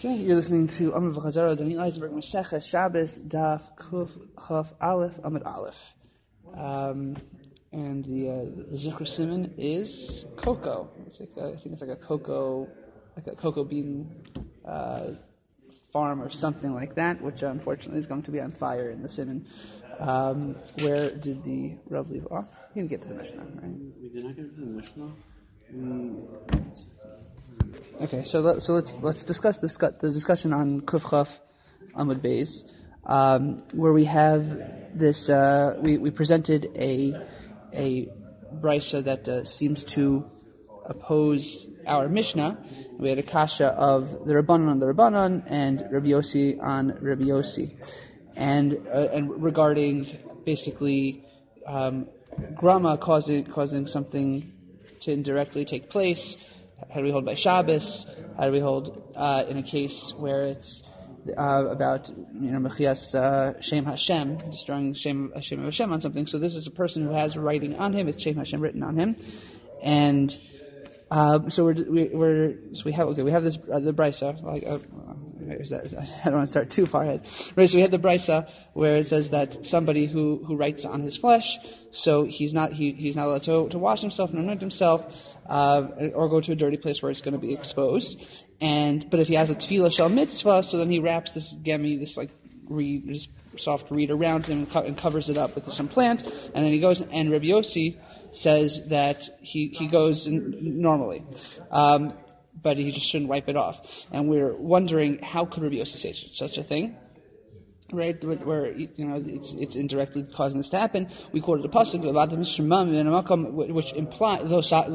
Okay, you're listening to Amr V'Chazara, Daniel Eisenberg, Masechah, Shabbos, Daf, Kuf, Chaf, Aleph, Amud Aleph. And the Zikr Simon is cocoa. It's like I think it's like a cocoa bean farm or something like that, which unfortunately is going to be on fire in the Simon. Where did the Rav leave off? He didn't get to the Mishnah, right? We did not get to the Mishnah. Okay, so let's discuss the discussion on Kuf Chaf Amud Beis, where we have this. We presented a brisa that seems to oppose our Mishnah. We had a kasha of the Rabbanan on the Rabbanan and Rabbi Yossi on Rabbi Yossi, and regarding basically grama causing something to indirectly take place. How do we hold by Shabbos? How do we hold in a case where it's about Mechias Shem Hashem, destroying Shem of Hashem on something? So this is a person who has writing on him; it's Shem Hashem written on him, and so we have this the brisa. I don't want to start too far ahead. Right, so we had the brisa where it says that somebody who writes on his flesh, so he's not allowed to wash himself and anoint himself, or go to a dirty place where it's going to be exposed. But if he has a tefillah shel mitzvah, so then he wraps this gemi, this reed, this soft reed around him and covers it up with some plant, and then he goes. And Rabbi Yossi says that he goes normally. But he just shouldn't wipe it off. And we're wondering, how could Rabbi Yossi say such a thing? Right, where it's indirectly causing this to happen. We quoted a pasuk which implies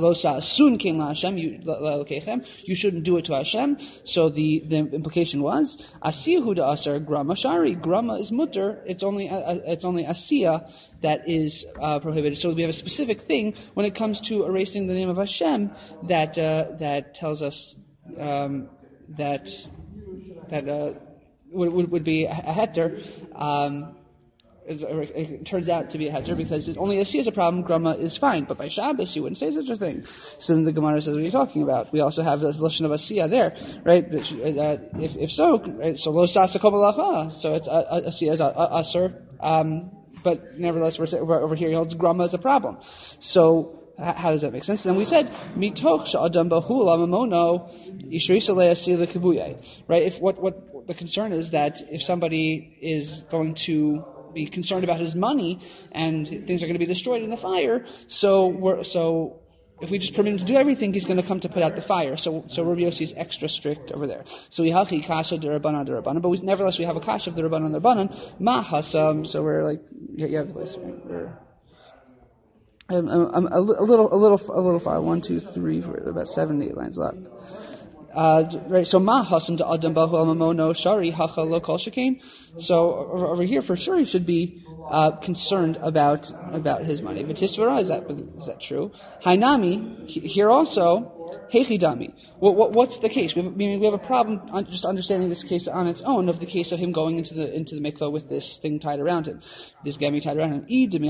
you shouldn't do it to Hashem. So the implication was asiyahu da asar grama shari. Grama is mutter. It's only asiya that is prohibited. So we have a specific thing when it comes to erasing the name of Hashem that tells us that would be a heter. It turns out to be a heter because only Asiya is a problem, Grama is fine. But by Shabbos, you wouldn't say such a thing. So then the Gemara says, what are you talking about? We also have the Lashon of Asiya there, right? If so, right? So Lo Sasa Kobalacha. So it's Asiya is Asur. But nevertheless, we're over here, he holds Grama as a problem. So, how does that make sense? Then we said, mitoch sha'adam bahul amamono ishrisa le'asir le'kibuye. Right? If what the concern is that if somebody is going to be concerned about his money and things are going to be destroyed in the fire, so if we just permit him to do everything, he's going to come to put out the fire. So Rabbi Yossi is extra strict over there. So we have kasha d'Rabbanan, but nevertheless we have a kasha of the Rabbanan ma hasam. So we're like, you have the place. Right? We're a little far. 1, 2, 3, 4, about 7, 8 lines left. Right, so ma hasam da adam bahu amamono shari hacha lo kol shekain. So over here, for sure, he should be concerned about his money. V'tisvara, is that true? Hainami, here also, hechidami. What's the case? We have a problem just understanding this case on its own of the case of him going into the mikvah with this thing tied around him, this gemi tied around him.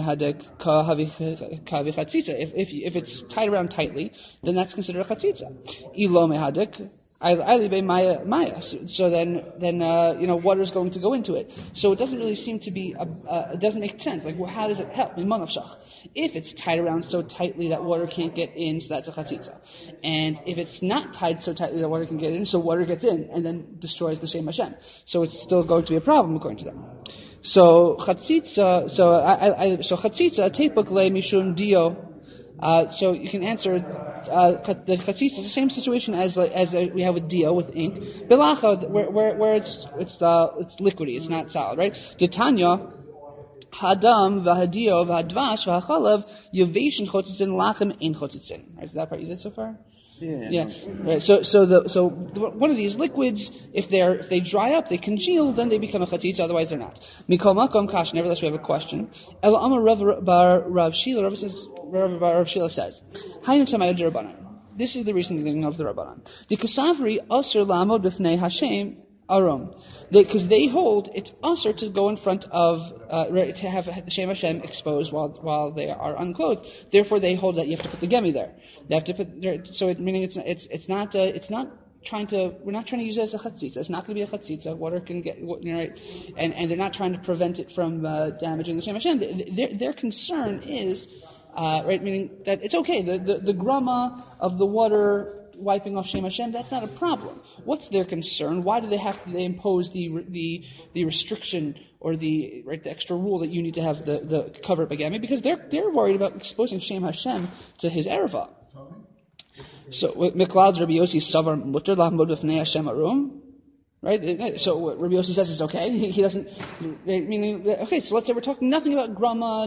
If it's tied around tightly, then that's considered a chatzitza. Ilo mehadek. Maya. So then water is going to go into it. So it doesn't really seem to be it doesn't make sense. Like, well, how does it help? If it's tied around so tightly that water can't get in, so that's a chatzitza. And if it's not tied so tightly that water can get in, so water gets in and then destroys the Shem Hashem. So it's still going to be a problem according to them. So chatzitza. So chatzitza tepuk le mishum dio. So you can answer the chatzitza is the same situation as we have with dio with ink. Bilacha, where it's liquidy, it's not solid, right? Titania hadam v'hadio v'hadvash v'hachalav yoveshin chotzitzin lachem ein chotzitzin. Right, so that part you did so far. Yeah. Right. So one of these liquids, if they dry up, they congeal, then they become a chatzitza. Otherwise, they're not. Mikol makom kash. Nevertheless, we have a question. El Amar Rav Bar Shila. Rav Shila says, Haynu tamayod d'Rabbanan. This is the reasoning of the Rabbanan. The kasavri asur lamod b'fnei Hashem arom. Because they hold it's usher to go in front of to have the Shem Hashem exposed while they are unclothed. Therefore, they hold that you have to put the gemi there. You have to put there, so meaning it's not trying to use it as a chatzitza. It's not going to be a chatzitza. Water can get, right? And they're not trying to prevent it from damaging the Shem Hashem. Their concern is, right, meaning that it's okay. The grama of the water wiping off Shem Hashem, that's not a problem. What's their concern? Why do they impose the restriction or the extra rule that you need to have the cover up again? Because they're worried about exposing Shem Hashem to his erva. So Miklad Rabbi Yossi Savar Mutter Lahmod B'fnei Hashem Arum. Right? So what Rabbi Yossi says is okay. He doesn't, meaning, okay, so let's say we're talking nothing about grama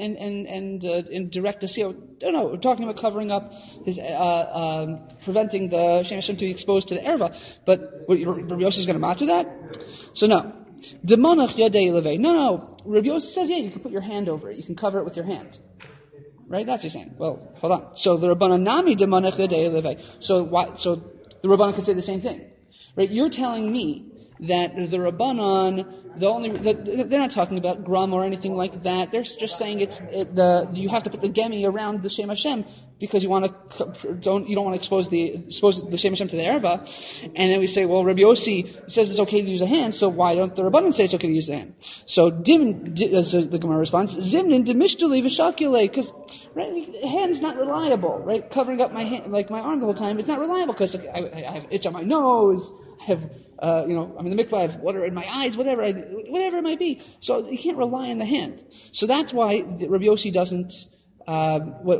and direct asiyah. No, we're talking about covering up his, preventing the Shem Hashem to be exposed to the erva. But Rabbi Yossi is going to matter that? So no. Demonach yadei levei. No. Rabbi Yossi says, yeah, you can put your hand over it. You can cover it with your hand. Right? That's what you're saying. Well, hold on. So the Rabbanan Nami demonach yadei levei. So the Rabbanan could say the same thing. Right, you're telling me that the Rabbanan, they're not talking about grum or anything like that. They're just saying you have to put the gemi around the Shem Hashem because you don't want to expose the Shem Hashem to the erva. And then we say, well, Rabbi Yossi says it's okay to use a hand, so why don't the Rabbanan say it's okay to use the hand? So as the Gemara responds, Zimnin demishtuli v'shakile, because hand's not reliable, right? Covering up my hand, like my arm the whole time, it's not reliable because I have itch on my nose. I have, I'm in the mikvah, I have water in my eyes, whatever it might be. So you can't rely on the hand. So that's why Rabbi Yossi doesn't, why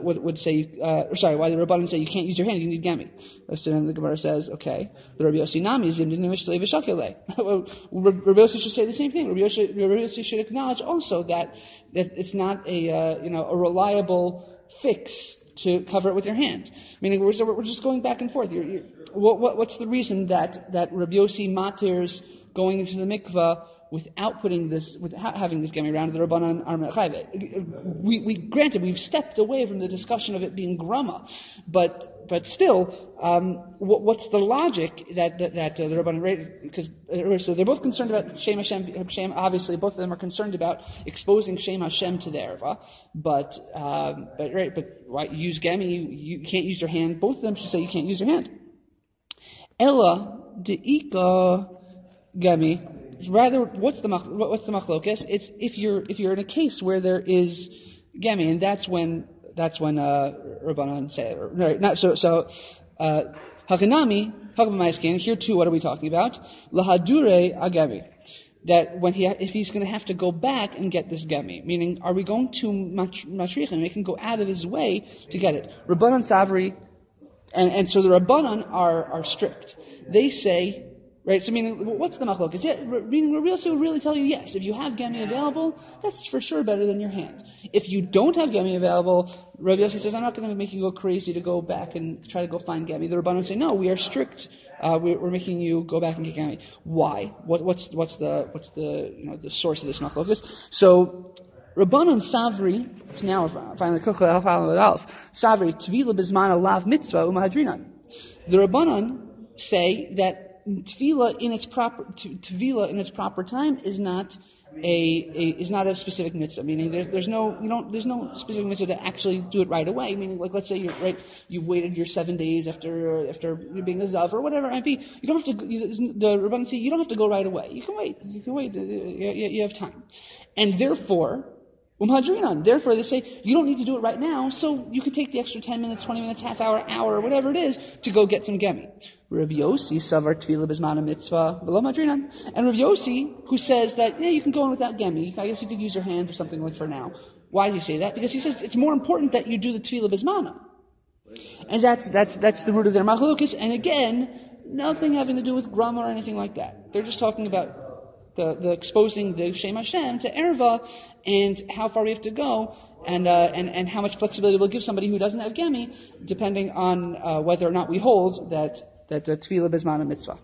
the Rabbanan say you can't use your hand, you need gemi. So then the Gemara says, okay, the Rabbi Yossi nami zimdin mishlei v'shakilei. Rabbi Yossi should say the same thing. Rabbi Yossi should acknowledge also that it's not a reliable fix to cover it with your hand. Meaning we're just going back and forth. What's the reason that Rabbi Yossi maters going into the mikvah without having this gemi around the Rabbanan are mechayev? We've stepped away from the discussion of it being grama, but still, what's the logic that the Rabbanan raised? Because so they're both concerned about Shem Hashem. Obviously, both of them are concerned about exposing Shem Hashem to the erva. But why use gemi? You can't use your hand. Both of them should say you can't use your hand. Ella deika gemi. Rather, what's the machlokes? It's if you're in a case where there is gemi, and that's when Rabbanan say it. Right? Not so. Hakanami hakamaiskin. Here too, what are we talking about? Lahadure agemi. That if he's going to have to go back and get this gemi, meaning, are we going to mashriach him? Make him go out of his way to get it. Rabbanan Savri, and so the Rabbanan are strict. They say. Right, so meaning, what's the machlokes? Yeah, meaning Rabbi Yossi will really tell you, yes, if you have gemi available, that's for sure better than your hand. If you don't have gemi available, Rabbi Yossi says, I'm not going to make you go crazy to go back and try to go find gemi. The Rabbanan say, no, we are strict. We're making you go back and get gemi. Why? What's the source of this machlokes? So Rabbanan Savri, it's now finally Savri Tvila Bizman Lav Mitzvah Umahadrinan. The Rabbanan say that Tefillah in its proper time is not a specific mitzvah. Meaning there's no specific mitzvah to actually do it right away. Meaning, like, let's say you've waited your 7 days after you being a zav or whatever it might be. You don't have to. The Rabbanan say you don't have to go right away. You can wait. You have time, and therefore. Therefore, they say you don't need to do it right now, so you can take the extra 10 minutes, 20 minutes, half hour, whatever it is, to go get some gemi. Rabbi Yossi savar tefillah bizman mitzvah v'lo madrinan, and Rabbi Yossi, who says that you can go in without gemi. I guess you could use your hand or something like for now. Why does he say that? Because he says it's more important that you do the tefillah bizmana, and that's the root of their machlokes. And again, nothing having to do with grama or anything like that. They're just talking about the exposing the Shem Hashem to erva, and how far we have to go, and how much flexibility we'll give somebody who doesn't have gemi, depending on whether or not we hold that tefillah bizman mitzvah.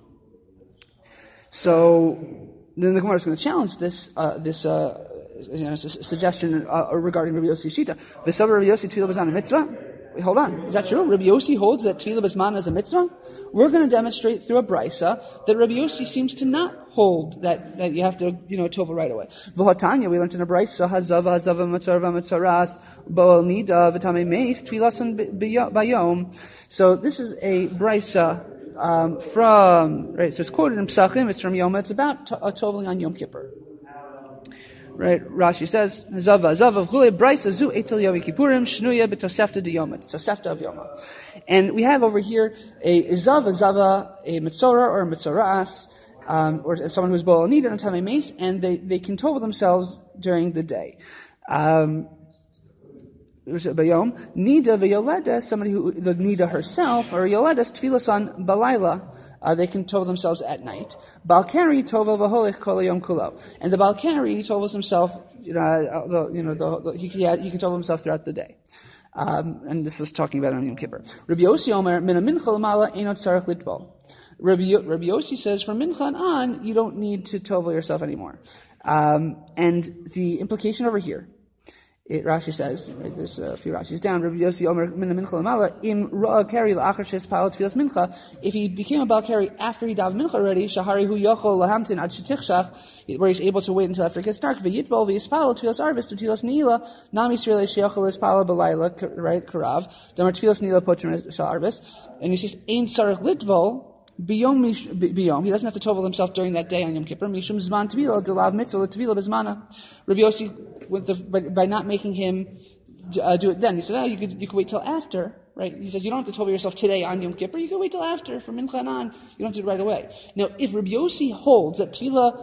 So then the Gemara is going to challenge this suggestion regarding Rabbi Yossi Shita. V'savar Rabbi Yossi tefillah bizman mitzvah. Wait, hold on, is that true? Rabbi Yossi holds that tefillah bizman is a mitzvah. We're going to demonstrate through a brisa that Rabbi Yossi seems to not hold that you have to tova right away. V'hatanya, we learned in a brisa hazava matzarva matzaras bo'al nida v'tamei meis tfilasan bayom. So this is a brisa So it's quoted in Pesachim, it's from Yoma, it's about toveling on Yom Kippur. Right, Rashi says, Zava v'chulei braysa zu etel Yom Kippurim shnuya b'tosefta d'Yoma. It's Tosefta of Yoma. And we have over here a zava, a mitzora or a mitzoras, or someone who's bo'el nida on Tamei Meis, and they can tovel themselves during the day. Bayom, nida v'yoleda, somebody who, the nida herself, or yoleda's tfilas on balayla, they can tovel themselves at night. Balkari tovel v'holich kol yom kulo. And the Balkari tovels himself, he can tovel himself throughout the day. And this is talking about on Yom Kippur. Rabbi Yossi Omer, min mincha l'mala einot tzarech litbol. Rabbi Yossi says, from mincha on, you don't need to tovel yourself anymore. And the implication over here, Rashi says, right, there's a few Rashis down, Rabbi Yossi Omer min mincha l'mala, im ra'a kari la'achar shespal tfilas mincha, if he became a Balkari after he davened mincha already, shahari hu yochol lahamtin ad shetichshach, where he's able to wait until after it gets dark, v'yitbol v'yispal tfilas arvis tfilas neila, nam yisrael sheyochol ispal b'layla, right, karav, damar tfilas neila potrim shal arvis, and he says, ein tzarech litvol, Biyom, he doesn't have to tovel himself during that day on Yom Kippur. Mishum zman tvila delav mitzvah tvila bezmana. Rabbi Yossi, by not making him do it then, he said, you could wait till after, right? He says you don't have to tovel yourself today on Yom Kippur. You can wait till after from Mincha on. You don't do it right away. Now, if Rabbi Yossi holds that tvila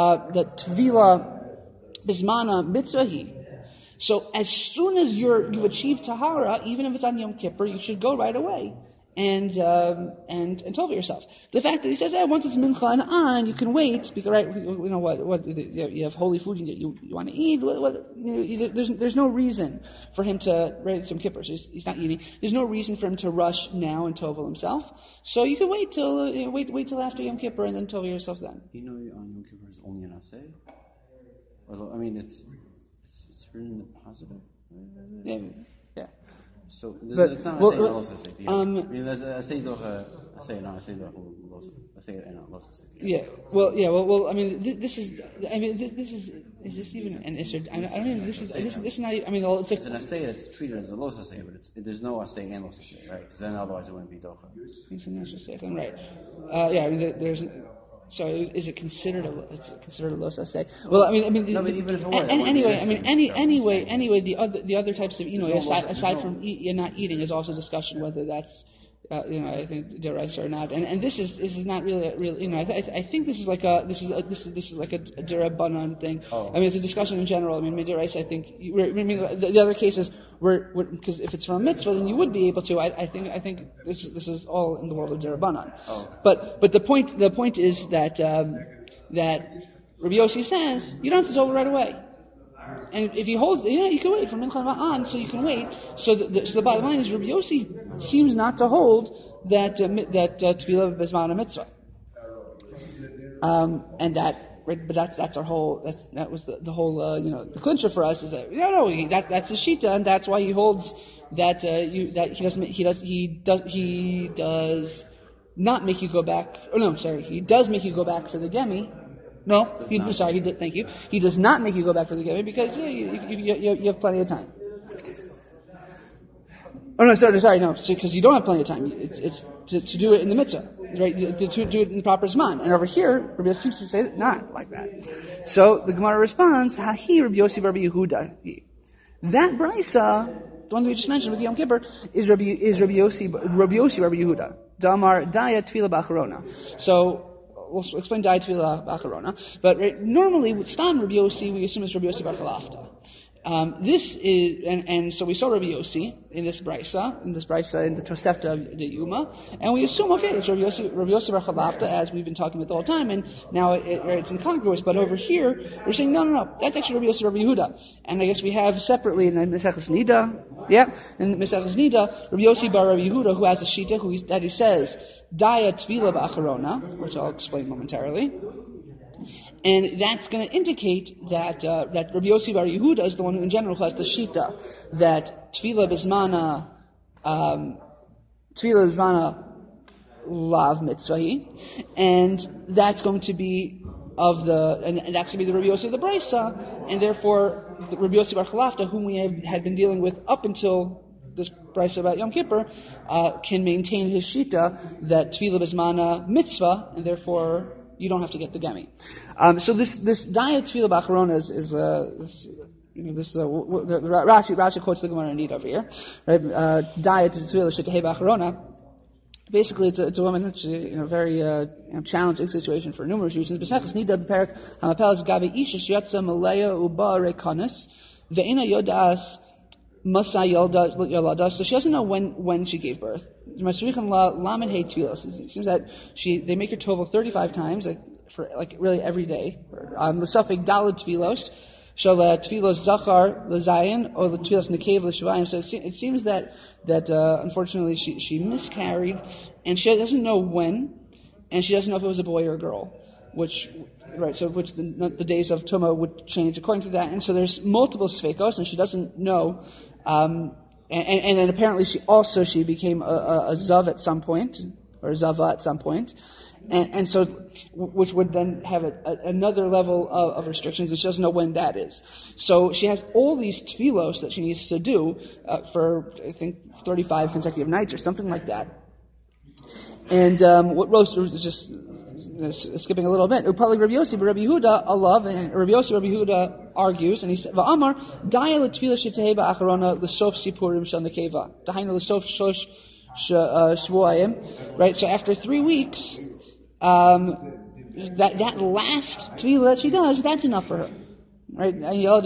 bezmana mitzvahi, so as soon as you achieve tahara, even if it's on Yom Kippur, you should go right away and tovel yourself. The fact that he says, once it's mincha and on, you can wait, because, right, you know what, you have holy food you want to eat, there's no reason for him to, right, some kippurs, he's not eating, there's no reason for him to rush now and tovel himself, so you can wait till after Yom Kippur and then tovel yourself then. On Yom Kippur is only an asay? I mean, it's written in the positive. Yeah. So it's not asay and losa safety. I mean, that's asay doch asay and asay doch asay and losa safety. Yeah. Well. I mean, this is. Is this even an issue? I don't even. This is not. I mean, it's like an asay that's treated as a losa say, but there's no asay and losa say, right? Because then otherwise it wouldn't be docha. It's an issue, right? Yeah. I mean, there's. So is it considered a los asay? Well, I mean, even if it were, anyway, the other types of, aside from not eating, is also discussion whether that's, I think deraisa or not, and this is not really, I think this is like a derabanan thing. Oh. I mean, it's a discussion in general. I mean, deraisa, I think. The other cases because if it's from a mitzvah, then you would be able to. I think this is all in the world of derabanan. Oh. But the point is that Rabbi Yossi says you don't have to tovel right away. And if he holds, you can wait from Mincha on, so you can wait. So the bottom line is Rabbi Yossi seems not to hold that tefillah bezman mitzvah, and that. Right, but that's our whole. That was the whole. The clincher for us is that that's a shita, and that's why he holds that he does not make you go back. Oh no, sorry, he does make you go back for the gemi. No, thank you. He does not make you go back for the gemi because you have plenty of time. Oh no, sorry, no, because you don't have plenty of time. It's to do it in the mitzvah, right? To do it in the proper zman. And over here, Rabbi Yossi seems to say not like that. So the Gemara responds, "Hahi Rabbi Yossi Rabbi Yehuda." That brisa, the one that we just mentioned with Yom Kippur, is Rabbi Yossi Rabbi Yehuda. Damar Daya Tefillah B'Acharona. So we'll explain Daya Tefillah B'Acharona. But normally with Stam Rabbi Yossi, we assume it's Rabbi Yossi Bar Chalafta. This is, and so we saw Rabbi Yossi in this brisa in the Tosefta of the Yuma, and we assume, okay, it's Rabbi Yossi Bar Chalafta, as we've been talking about the whole time, and now it's incongruous, but over here, we're saying, no, that's actually Rabbi Yossi Rabbi Yehuda. And I guess we have separately in Maseches Nida, in Maseches Nida, Rabbi Yossi Bar Rabbi Yehuda, who has a shita, that he says, Daya Tefillah B'Acharona, which I'll explain momentarily. And that's going to indicate that Rabbi Yossi Bar Yehuda is the one who in general has the shita that tefillah bismana lav mitzvahi, and that's going to be and that's going to be the Rabbi Yossi of the brisa, and therefore the Rabbi Yossi Bar Chalafta, whom we had been dealing with up until this brisa about Yom Kippur, can maintain his shita that tefillah bismana mitzvah, and therefore you don't have to get the gemi. So this diet tefillah b'acharona is Rashi quotes the Gemara indeed over here, right? Diet tefillah shetehei b'acharona. Basically, it's a woman that's very challenging situation for numerous reasons. B'sechus nida b'perek hamapelas gabi isha sheyatza malaya uba rekanis ve'ina yodas masa yolada. So she doesn't know when she gave birth. It seems that they make her tovel 35 times, for really every day. The suffix daled tvilos. So tefillos zachar lezayin or tefillos nekev l'shuvayim. So it seems that unfortunately she miscarried, and she doesn't know when, and she doesn't know if it was a boy or a girl, which the days of Tumah would change according to that. And so there's multiple sfeikos, and she doesn't know. And then apparently she became a zav at some point, or a zava at some point. And so, which would then have another level of restrictions, and she doesn't know when that is. So she has all these tefillos that she needs to do for, I think, 35 consecutive nights or something like that. And what Rose is just skipping a little bit. Upalig Rabbi Yossi, but Rabbi Yehuda, Allah, and Rabbi Yehuda argues, and he said, "Va'amar daya l'tefillah shetehei ba'acharona l'sof sipurim shel nekeva, dahainu l'sof shosh shvuayim." Right. So after 3 weeks. That last tefillah that she does, that's enough for her, right?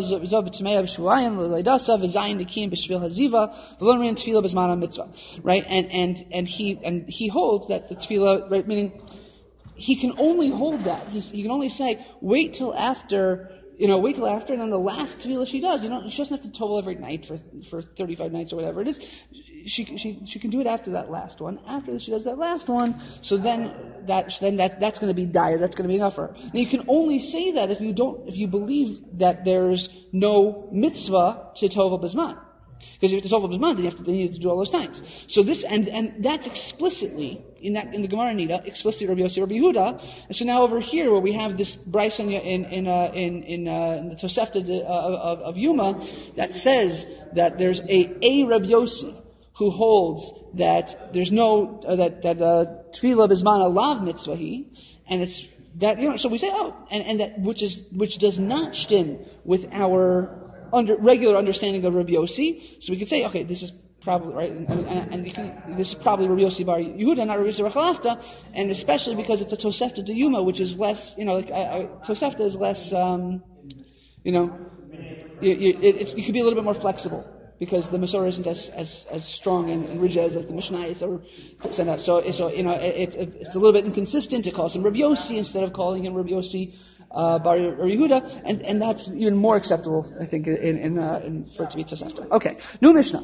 Right? And he holds that the tefillah, right? Meaning he can only hold that. He can only say, wait till after, and then the last tefillah she does, she doesn't have to tovel every night for 35 nights or whatever it is. She can do it after that last one. After she does that last one, so then that's going to be dire. That's going to be enough for her. Now you can only say that if you believe that there's no mitzvah to tovel bisman. Because if it's tovel bisman, then you have to do all those times. So this and that's explicitly in the Gemara Nida, explicitly Rabbi Yossi, Rabbi Yehuda. And so now over here where we have this brayso in the Tosefta of Yuma that says that there's a Rabbi Yossi who holds that there's no that tefillah bisman alav mitzvahi, and it's that so we say and that which does not stem with our regular understanding of Rabbi Yossi. So we could say, okay, this is probably right, and this is probably Rabbi Yossi bar Yehuda, not Rabbi Yossi bar Chalafta, and especially because it's a Tosefta de Yuma, which is less, Tosefta is less, you could be a little bit more flexible. Because the Masorah isn't as strong and rigid as the Mishnah or send out. So it's a little bit inconsistent. It calls him Rabbi Yossi instead of calling him Rabbi Yossi bar Yehuda, and that's even more acceptable, I think, in for it to be Tosefta. Okay, new Mishnah.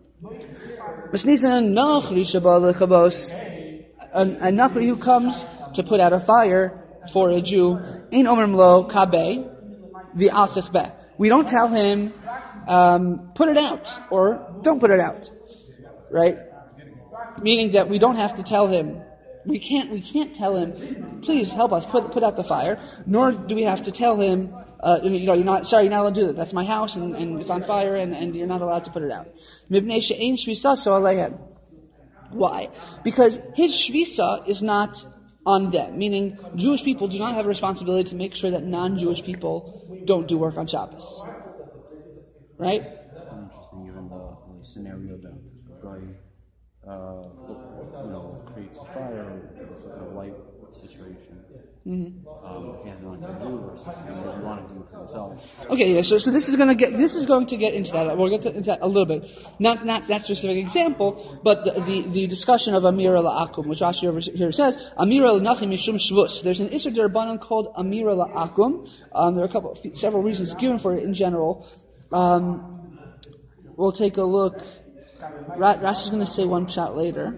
A Nachri who comes to put out a fire for a Jew, ein omrim lo kabeh v'asich beh. We don't tell him. Put it out, or don't put it out, right? Meaning that we don't have to tell him. We can't tell him, please help us put out the fire. Nor do we have to tell him, you're not allowed to do that. That's my house, and it's on fire, and you're not allowed to put it out. Why? Because his shvisa is not on them. Meaning, Jewish people do not have a responsibility to make sure that non-Jewish people don't do work on Shabbos. Right? Interesting, given the scenario that guy, creates a fire, it's a light situation. Mm-hmm. If he has it on for a Jew versus he want to do it for himself. Okay, yeah. So this is going to get into that. We'll get into that a little bit. Not that specific example, but the discussion of Amira la'akum, which Rashi over here says Amira l'nachim mishum shvus. There's an Isser D'Rabbanan called Amira la'akum. There are several reasons given for it in general. We'll take a look. Rashi is going to say one shot later.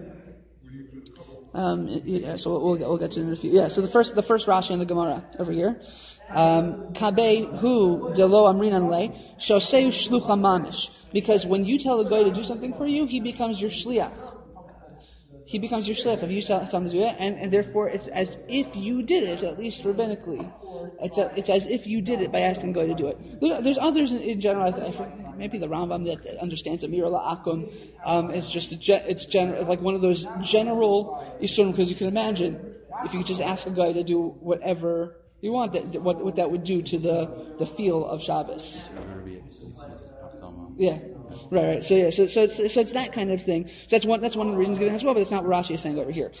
So we'll get to it in a few. Yeah. So the first Rashi in the Gemara over here. Kabei hu delo amrinan le shoseu shlucha mamish. Because when you tell a guy to do something for you, he becomes your shliach. he becomes your shliach. If you tell him to do it, and therefore it's as if you did it, at least rabbinically. It's as if you did it by asking Goy to do it. There's others in general. Maybe the Rambam that understands that Mira La'akum is just it's like one of those general isurim, because you can imagine if you could just ask a guy to do whatever you want, what that would do to the feel of Shabbos. Yeah, right. So it's that kind of thing. So that's one of the reasons given as well, but that's not what Rashi is saying over here.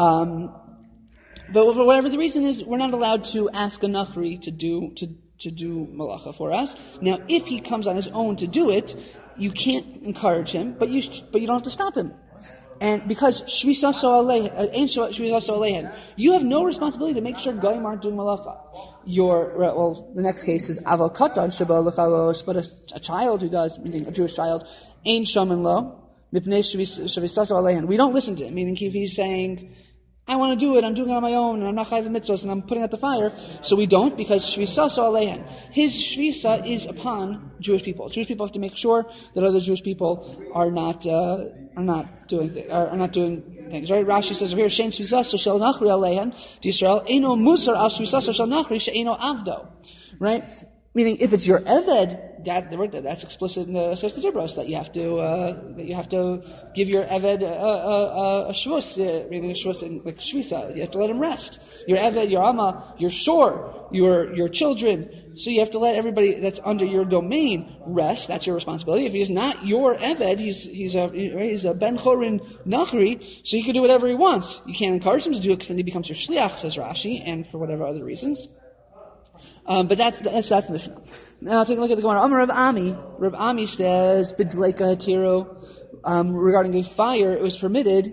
But for whatever the reason is, we're not allowed to ask a nachri to do malacha for us. Now, if he comes on his own to do it, you can't encourage him, but you don't have to stop him. And because shvisa so alehen, you have no responsibility to make sure goyim aren't doing malacha. The next case is aval katan sheba lechalos, but a child who does, meaning a Jewish child, ein shaman lo mipnei shvisa so alehen. We don't listen to him, meaning if he's saying, I want to do it, I'm doing it on my own, and I'm not chayv mitzvos, and I'm putting out the fire. So we don't, because shvisa so alehen. His shvisa is upon Jewish people. Jewish people have to make sure that other Jewish people are not doing things. Right? Rashi says over here, shein shvisa so shel nachri alehen d'Yisrael eino musar al shvisa so shel nachri she'eino avdo. Right? Meaning, if it's your eved, that's explicit in the Sefta Dibros that you have to give your eved a shvus, meaning a shvus in like shvisa. You have to let him rest. Your eved, your ama, your shor, your children. So you have to let everybody that's under your domain rest. That's your responsibility. If he's not your eved, he's a ben chorin nachri, so he can do whatever he wants. You can't encourage him to do it because then he becomes your shliach, says Rashi, and for whatever other reasons. But that's the Mishnah. Now take a look at the Gemara. Reb Ami says, B'dleika hatiru, regarding a fire, it was permitted,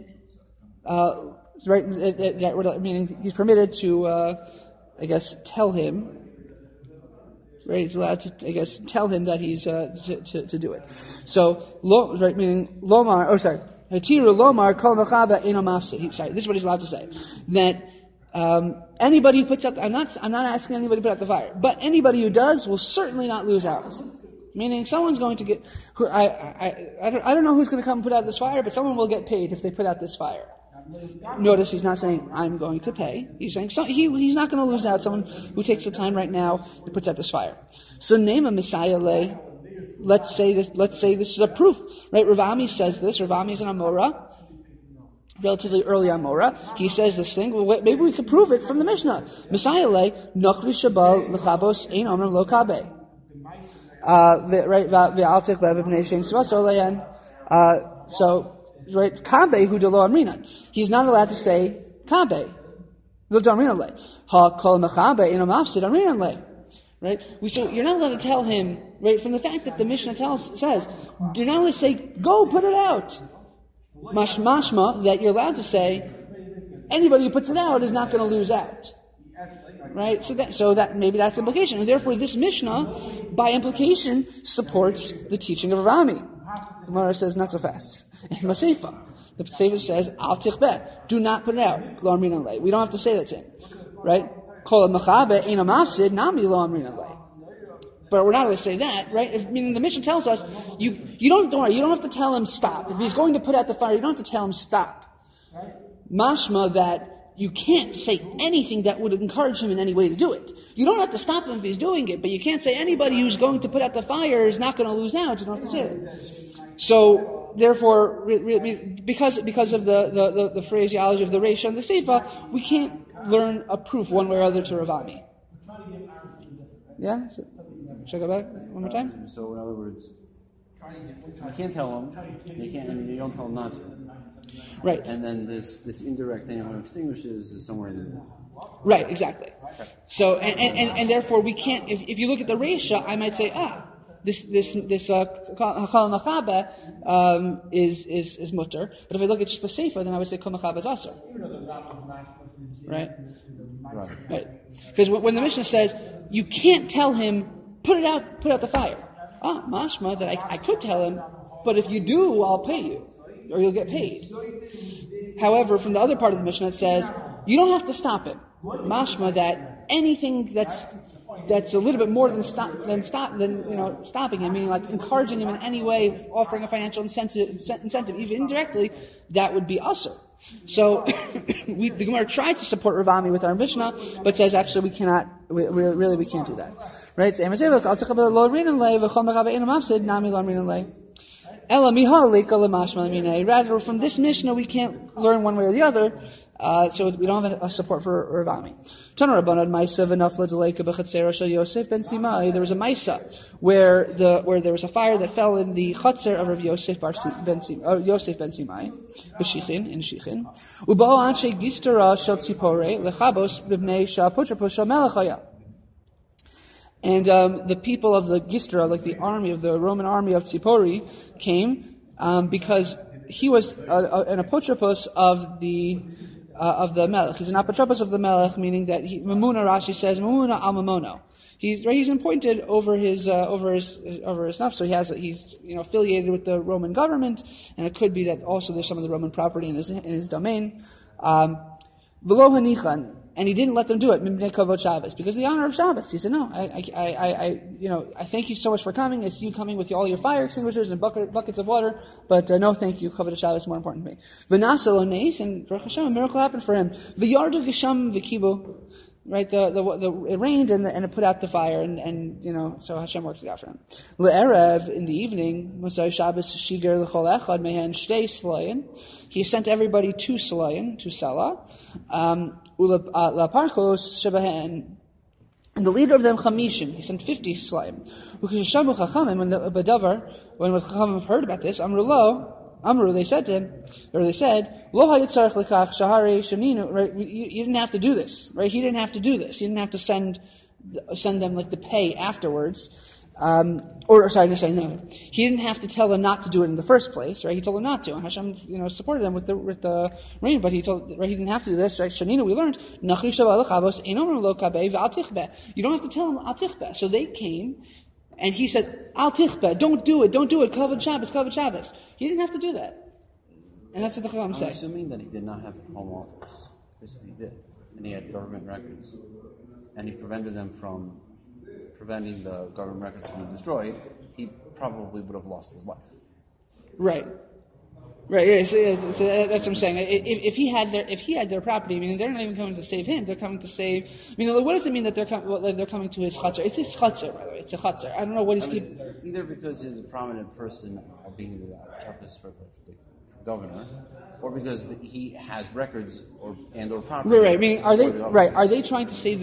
meaning he's permitted to, tell him, right, he's allowed to, tell him that he's, to do it. So, meaning, hatiru lomar kol mechaba eno mafsid. Sorry, this is what he's allowed to say. That, anybody who puts out, I'm not asking anybody to put out the fire, but anybody who does will certainly not lose out. Meaning someone's going to get, I don't know who's going to come and put out this fire, but someone will get paid if they put out this fire. Notice he's not saying, I'm going to pay. He's saying, he's not going to lose out, someone who takes the time right now and puts out this fire. So name a Messiah lay. Let's say this is a proof, right? Rav Ami says this. Rav Ami is an Amora. Relatively early Amora, he says this thing. Well, maybe we could prove it from the Mishnah. Messiah lay nokri shabal lechabos ein omer lo kabe. Right, ve'altik b'bnei shein svaso leyan. So, right, kabe hu delo amrinan. He's not allowed to say kabe. Lo amrinan le. Ha kol mechabe ein omafsid amrinan le. Right? So you're not allowed to tell him, right, from the fact that the Mishnah says, you're not allowed to say, go put it out. Mashma, that you're allowed to say, anybody who puts it out is not going to lose out. Right? So that maybe that's the implication. And therefore this Mishnah, by implication, supports the teaching of Rav Ami. The Gemara says, not so fast. In Maseifa, the Seifa says, Al tichbeh, do not put it out. Lo amrinan lei. We don't have to say that to him. Right? Kol mechabe ein amafsid, nami lo amrinan lei. But we're not going to say that, right? Meaning the Mishnah tells us, you don't worry, you don't have to tell him stop. If he's going to put out the fire, you don't have to tell him stop. Mashma that you can't say anything that would encourage him in any way to do it. You don't have to stop him if he's doing it, but you can't say anybody who's going to put out the fire is not going to lose out. You don't have to say that. So, therefore, because of the phraseology of the Reisha and the Seifa, we can't learn a proof one way or other to Rav Ami. Yeah? Should I go back one more time? So, in other words, you can't tell them, you don't tell them not to. Right. And then this indirect thing that extinguishes is somewhere in the middle. Right, exactly. So, and therefore we can't, if you look at the Reisha, I might say, this Chal Machabe, is mutter. But if I look at just the Sefer, then I would say Chal Machabe is Asr. Right? Because when the Mishnah says, you can't tell him, put out the fire. Mashma, that I could tell him, but if you do, I'll pay you, or you'll get paid. However, from the other part of the Mishnah, it says, you don't have to stop him. Mashma, that anything that's that's a little bit more than stopping him, meaning like encouraging him in any way, offering a financial incentive, even indirectly, that would be usher. So the Gemara tried to support Rav Ami with our Mishnah, but says actually we cannot. We can't do that. Right? Rather, from this Mishnah we can't learn one way or the other. So we don't have a support for Rav Ami. There was a Maisa where there was a fire that fell in the Chatzer of Rav Yosef ben Simai, b'Shichin, in Shichin. Uba'o anshe gistara shel tzipore lechabos b'bnei sha'apotrapos shel melech haya. And the people of the Gistra, like the army of the Roman army of Tzipori, came because he was an apotropos of the Melech. He's an apotropos of the Melech, meaning that Mamuna, Rashi says, Mamuna al Mamono. He's appointed over his stuff, so he's affiliated with the Roman government, and it could be that also there's some of the Roman property in his domain. V'lo hanichan, and he didn't let them do it mimnei kavod Shabbos because of the honor of Shabbos. He said, "No, I thank you so much for coming. I see you coming with all your fire extinguishers and buckets of water, but no, thank you. Kavod Shabbos is more important to me." V'nasa lo neis, and Baruch Hashem, a miracle happened for him. V'yardu gesham v'kibu. Right, it rained and it put out the fire, and so Hashem worked it out for him. Le'erev, in the evening, Mosai Shabbos shiger l'chol echad mehen shtei slayin. He sent everybody two slayin, to Salah. La'parchos shebahen, and the leader of them Chamishim. He sent 50 slayin. Ukeshamu chachamim, when the chachamim heard about this, Amru, they said to him, or they said, Lo hayitzarech lekach shahari shaninu. Right, you didn't have to do this. Right, he didn't have to do this. He didn't have to send them like the pay afterwards. He didn't have to tell them not to do it in the first place. Right, he told them not to. And Hashem, supported them with the rain. But he didn't have to do this. Right, shaninu. We learned nachri shavah lechavos einomer lo kabei v'al tichbeh. You don't have to tell them al tichbeh. So they came. And he said, Al tichbeh, don't do it, Kavod Shabbos. He didn't have to do that. And that's what the Chacham said. I'm assuming that he did not have a home office, because if he did, and he had government records, and he prevented the government records from being destroyed, he probably would have lost his life. Right. Yeah, so that's what I'm saying. If he had their property, I mean, they're not even coming to save him. They're coming to save. What does it mean that they're coming to his chutzner? It's his chutzner, by the way. It's a chutzner. I don't know what he's either because he's a prominent person, being the purpose for the governor, or because he has records or property. Right. Meaning, are they trying to save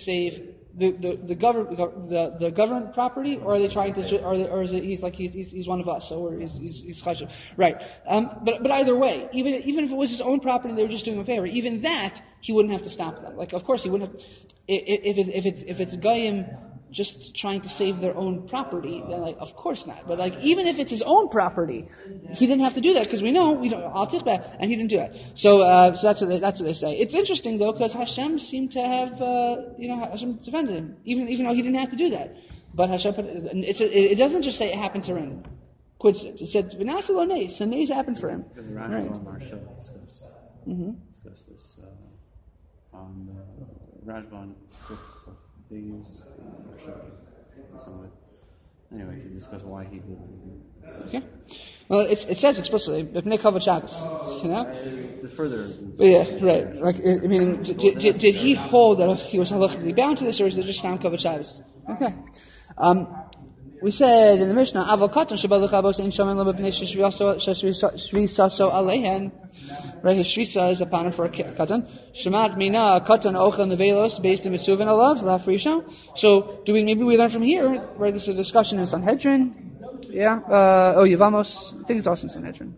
the government property, or are they trying to, or is it he's one of us, or he's chashuv, right? But either way, even if it was his own property, and they were just doing him a favor. Even that he wouldn't have to stop them. Like, of course, he wouldn't have. If it's goyim just trying to save their own property, then of course not. But even if it's his own property, he didn't have to do that because we don't. I'll take back, and he didn't do that. So that's what they say. It's interesting though because Hashem seemed to have Hashem defended him, even though he didn't have to do that. But Hashem it doesn't just say it happened to him. Coincidence. It said v'nasa lo neis. The neis happened for him. Right. Discuss this on the Rajban. They use some of it. Anyway, to discuss why he did it. Okay. Well, it says explicitly, "B'nei kavod Shabbos." The further. Yeah, right. Did he hold that he was halachically bound to this, or is it just stam kavod Shabbos? Okay. We said in the Mishnah, "Aval katan shebalechabos ein shomen lo b'nei shvisaso alehen." Right, his shrisa is upon him for a katan. Shemat mina katan ochel nevelos based in mitzuvin alav lafrisha. So, maybe we learn from here, right? This is a discussion in Sanhedrin. Yeah. Yevamos. I think it's also in Sanhedrin.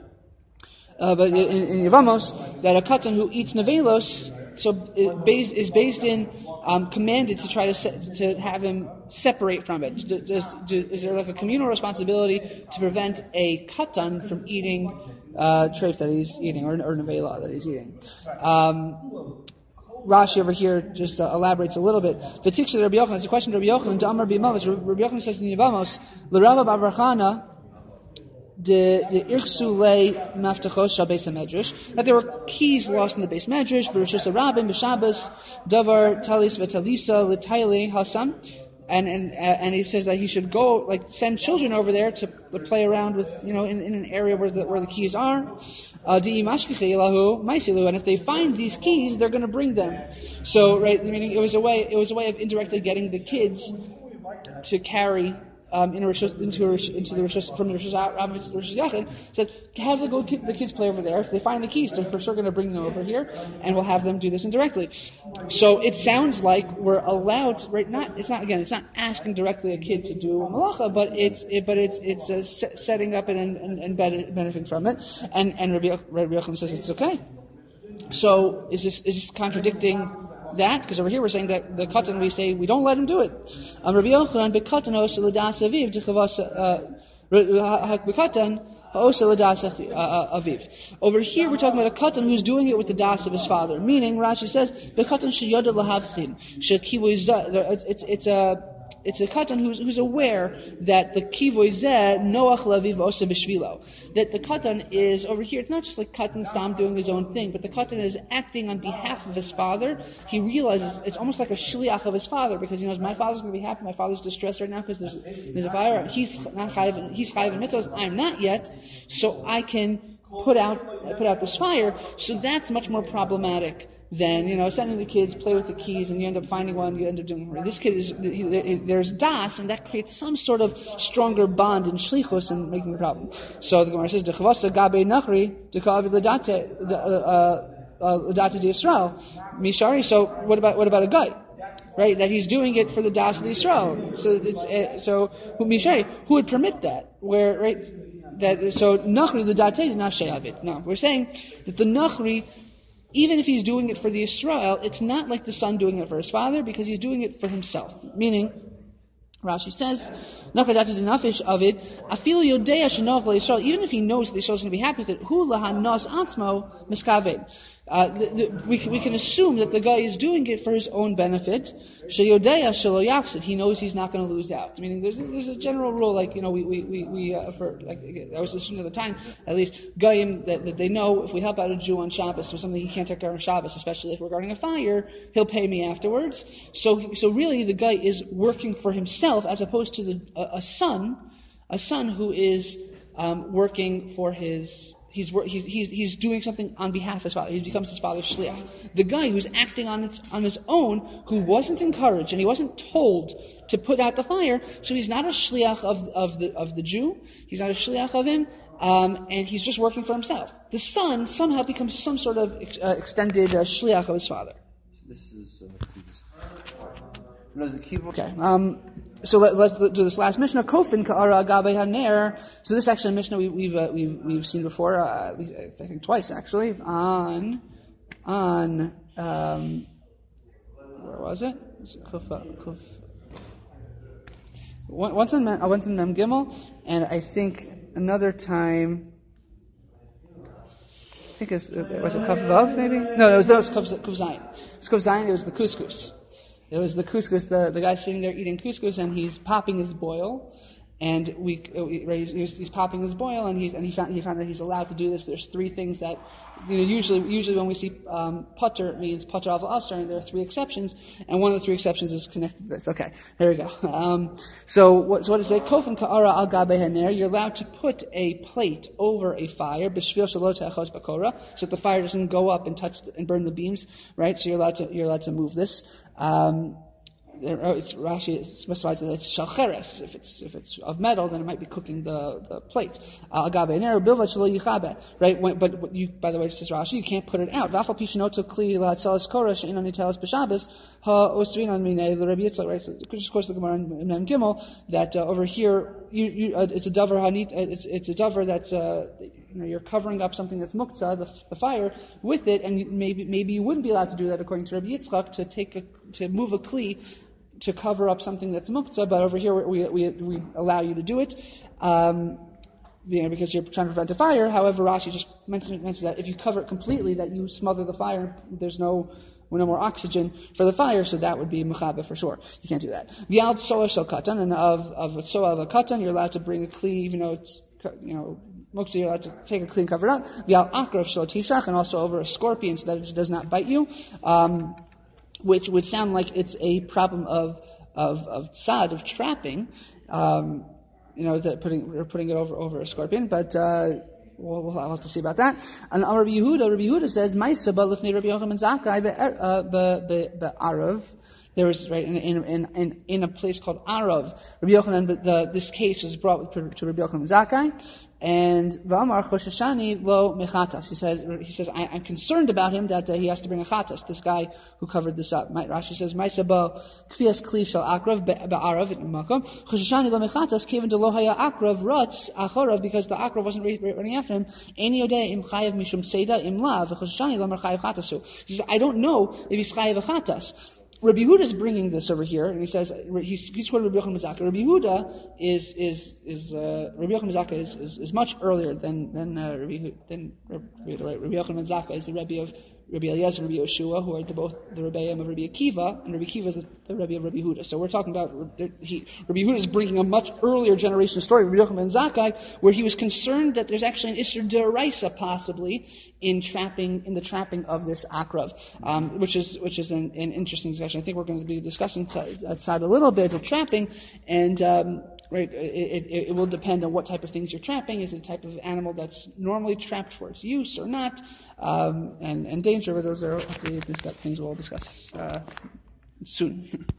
But in Yevamos, that a katan who eats nevelos, is based in commanded to try to have him separate from it. Is there a communal responsibility to prevent a katan from eating treif that he's eating, or nevela that he's eating? Rashi over here just elaborates a little bit. The Tiksha Rabbi Yochanan, it's a question to Rabbi Yochanan, to Amar B'Yavamos. Rabbi Yochanan says in Yevamos, L'Rabba Bar Chana, that there were keys lost in the base medrash, b'rishus harabim b'Shabbos, davar talis v'talisa l'tayle hasam, and he says that he should go send children over there to play around with in an area where the keys are. And if they find these keys, they're going to bring them. So meaning it was a way of indirectly getting the kids to carry from the Rishus Yachid, said, have the kids play over there. If they find the keys, they're for sure going to bring them over here, and we'll have them do this indirectly. So it sounds like we're allowed to, it's not asking directly a kid to do malacha, but it's setting up and benefiting from it. And Rabbi Yochanan says it's okay. So is this contradicting that? Because over here we're saying that the katan, we say we don't let him do it. Rabbi Yochanan bekatanos l'das aviv dechavas bekatan ha'osa l'das aviv. Over here we're talking about a katan who's doing it with the das of his father. Meaning Rashi says bekatan sheyoda lahavchin shekivu. It's a katan who's aware that the kivoy zeh noach laviv osa b'shvilo. That the katan is over here. It's not just like katan stam doing his own thing, but the katan is acting on behalf of his father. He realizes it's almost like a shliach of his father, because he knows my father's going to be happy. My father's distressed right now because there's a fire. He's not chayiv. He's chayiv in mitzvahs. I'm not yet, so I can put out this fire. So that's much more problematic than sending the kids play with the keys and you end up finding one, you end up doing this kid there's das, and that creates some sort of stronger bond in shlichus and making a problem. So the Gemara says dechavasa gabe nachri dekav ledate de Yisrael mishari. So what about a guy, right? That he's doing it for the das of the Yisrael. So it's mishari who would permit that? Where so nachri ledate did not sheyavit. No, we're saying that the nachri, even if he's doing it for the Yisrael, it's not like the son doing it for his father, because he's doing it for himself. Meaning, Rashi says, even if he knows the Yisrael is going to be happy with it, we can assume that the guy is doing it for his own benefit. He knows he's not going to lose out. Meaning, there's a general rule, I was assuming at the time, at least, Goyim, that they know if we help out a Jew on Shabbos for something he can't take care of on Shabbos, especially if regarding a fire, he'll pay me afterwards. So really the guy is working for himself, as opposed to a son who is working for his. He's doing something on behalf of his father. He becomes his father's shliach. The guy who's acting on his own, who wasn't encouraged and he wasn't told to put out the fire, so he's not a shliach of the Jew. He's not a shliach of him, and he's just working for himself. The son somehow becomes some sort of extended shliach of his father. So this is okay. So let's do this last Mishnah. Kofin ka'ara gabe haner. So this actually a Mishnah we've seen before. I think twice actually. On where was it? Kuf. Once in Mem Gimel, and I think another time. I think was it Kuf Vav maybe? No, it was Kuf Zayin. It's Kuf Zayin. It was the couscous. It was the couscous, the guy sitting there eating couscous, and he's popping his boil, and he's popping his boil, and he found that he's allowed to do this. There's three things that, usually when we see putter, it means putter al asr, and there are three exceptions, and one of the three exceptions is connected to this. Okay, here we go. So what does it say? Kofin ka'ara al gabe haner. You're allowed to put a plate over a fire, b'shvil shelo te'achos bakora, so that the fire doesn't go up and touch and burn the beams, right? So you're allowed to move this. Rashi specifies that it's shalcheres. If it's of metal, then it might be cooking the plate. Right? But you, by the way, says Rashi, you can't put it out. Right? So, of course, the Gemara in Mem Gimel that over here, it's a davar hanit. It's a davar that's you're covering up something that's muktzah, the fire, with it, and maybe you wouldn't be allowed to do that according to Rabbi Yitzchak, to move a kli to cover up something that's muktzah, but over here we allow you to do it, because you're trying to prevent a fire. However, Rashi just mentions that if you cover it completely, that you smother the fire. There's no more oxygen for the fire, so that would be mechabe for sure. You can't do that. V'al tsoah shel katan, and of a tsoah of a katan, you're allowed to bring a kli, even though it's muktzah, you're allowed to take a clean cover up. V'al akrav shel tishach, and also over a scorpion so that it does not bite you, which would sound like it's a problem of tzad, of trapping, that putting it over a scorpion, but we'll have to see about that. And Rabbi Yehuda says, "Ma'isa b'lifnei Rabbi Yochanan Zakkai be'arav." There was in a place called Arav, Rabbi Yochanan. But this case was brought to Rabbi Yochanan Zakkai, and V'amar Chosheshani lo mechatas. He says, I'm concerned about him that he has to bring a chatas. This guy who covered this up. Rashi says, Ma'isa kfias kli shel akrav be'arav in makom Chosheshani lo mechatas kiven de lo haya akrav rotz achorav, because the akrav wasn't running after him. Eni odeh im chayav mishum seda im lav Chosheshani lo mer chayav chatasu. He says, I don't know if he's chayav a chatas. Rabbi Yehuda is bringing this over here, and he says he's quoted Rabbi Yochanan Zakkai. Rabbi Yehuda Rabbi Yochanan Zakkai is much earlier than Rabbi Yochanan Zakkai is the Rebbe of Rabbi Eliezer and Rabbi Yeshua, who are both the Rebbeim of Rabbi Akiva, and Rabbi Akiva is the Rebbe of Rabbi Yehuda. So we're talking about Rabbi Yehuda is bringing a much earlier generation story, Rabbi Yochanan Zakkai, where he was concerned that there's actually an Isser D'Oraisa possibly in the trapping of this akrav, which is an interesting discussion. I think we're going to be discussing outside a little bit of trapping, and it will depend on what type of things you're trapping. Is it a type of animal that's normally trapped for its use or not? And danger, those are things we'll discuss soon.